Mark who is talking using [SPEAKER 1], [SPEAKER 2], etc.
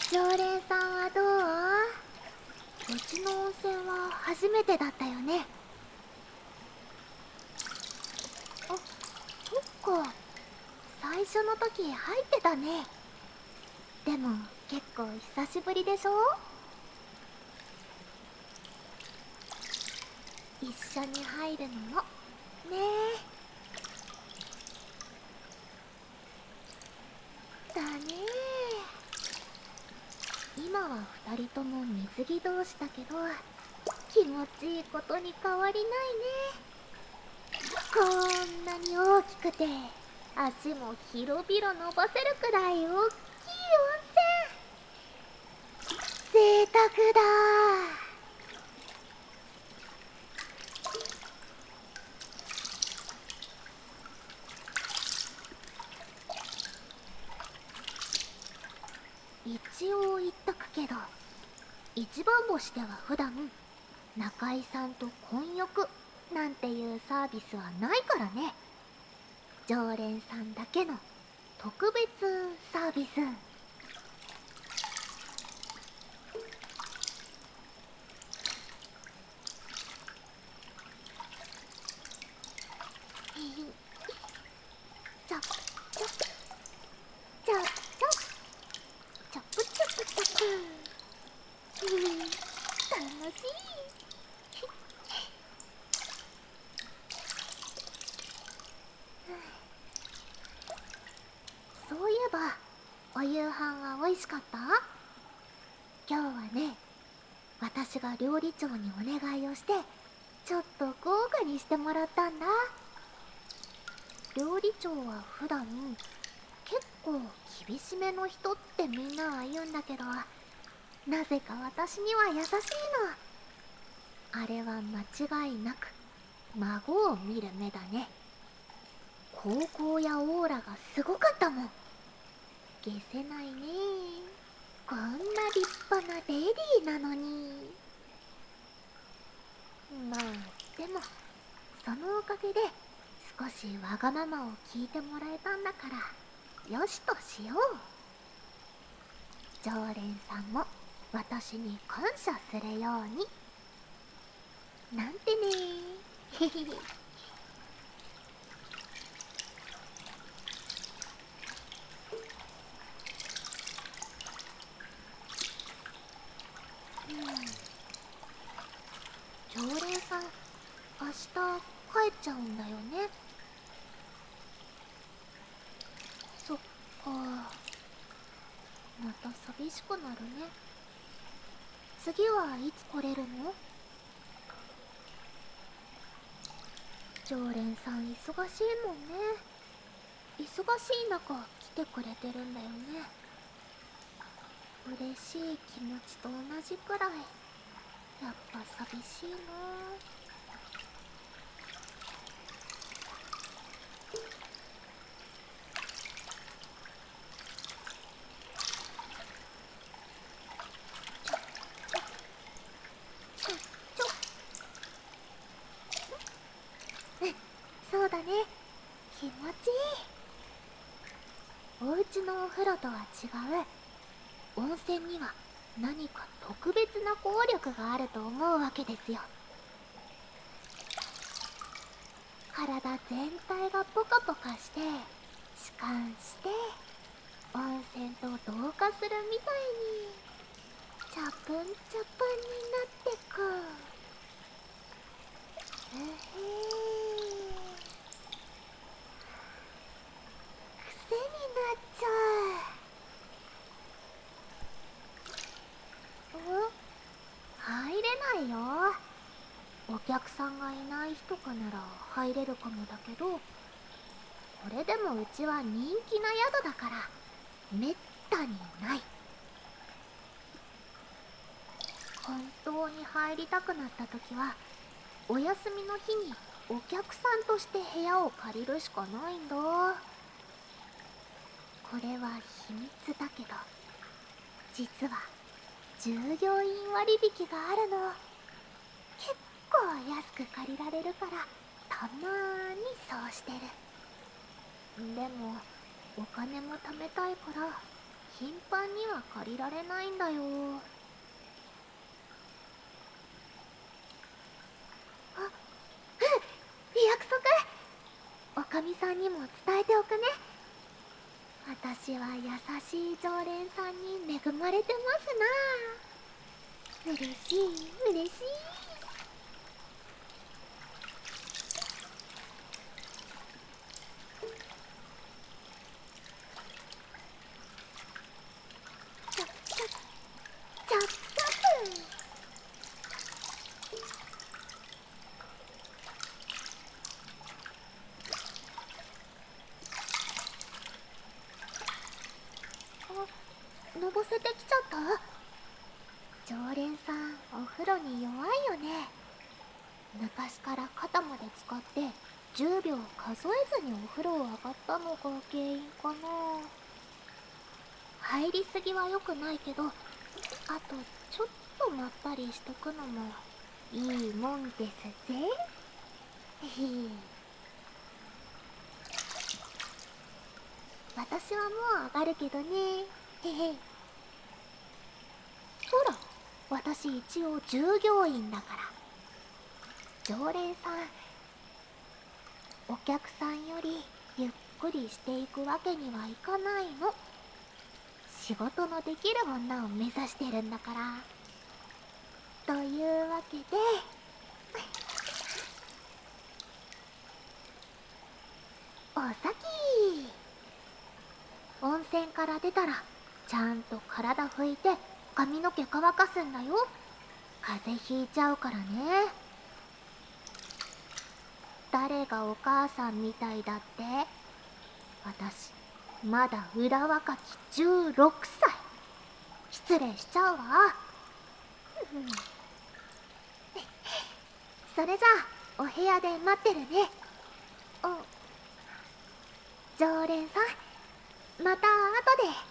[SPEAKER 1] 常連さんはどう？うちの温泉は初めてだったよね。あ、そっか。最初の時入ってたね。でも結構久しぶりでしょ？一緒に入るのもねえ。だねえ。今は二人とも水着同士だけど、気持ちいいことに変わりないね。こんなに大きくて足も広々伸ばせるくらい大きい温泉。贅沢だ。一応言っとくけど、一番星では普段中居さんと混浴なんていうサービスはないからね。常連さんだけの特別サービス。ちょちょちょちょちょぷちょぷちょぷ。楽しい。そういえばお夕飯は美味しかった？今日はね、私が料理長にお願いをしてちょっと豪華にしてもらったんだ。料理長は普段結構厳しめの人ってみんなは言うんだけど、なぜか私には優しいの。あれは間違いなく孫を見る目だね。高校やオーラがすごかったもん。消せないね。こんな立派なレディーなのに。まあでもそのおかげで少しわがままを聞いてもらえたんだからよしとしよう。常連さんも私に感謝するようになんてね。へへへ。常連さん明日帰っちゃうんだよね。そっか。また寂しくなるね。次はいつ来れるの？常連さん忙しいもんね。忙しい中来てくれてるんだよね。嬉しい気持ちと同じくらいやっぱ寂しいな。ちょそうだね。気持ちいい。お家のお風呂とは違う温泉には何か特別な効力があると思うわけですよ。体全体がポカポカして弛緩して温泉と同化するみたいにチャプンチャプンになってく。へへ癖になっちゃう。入れないよ。お客さんがいない日とかなら入れるかもだけど、これでもうちは人気な宿だからめったにない。本当に入りたくなった時はお休みの日にお客さんとして部屋を借りるしかないんだ。これは秘密だけど実は従業員割引があるの。結構安く借りられるからたまーにそうしてる。でもお金も貯めたいから頻繁には借りられないんだよ。あ、うん、約束。おかみさんにも伝えておくね。私は優しい常連さんに恵まれてますな。嬉しい嬉しい。チャッチャッチャッチャッ。あ、のぼせてきちゃった。常連さんお風呂に弱いよね。昔から肩まで使って10秒数えずにお風呂を上がったのが原因かな。入りすぎは良くないけど、あとちょっとまったりしとくのもいいもんですぜ。へへ。私はもう上がるけどね。へへ。ほら、私一応従業員だから。常連さん、お客さんよりゆっくりしていくわけにはいかないの。仕事のできる女を目指してるんだから。というわけでお先。温泉から出たらちゃんと体拭いて髪の毛乾かすんだよ。風邪ひいちゃうからね。誰がお母さんみたいだって？私まだ裏若き16歳。失礼しちゃうわ。それじゃあお部屋で待ってるね。常連さん、また後で。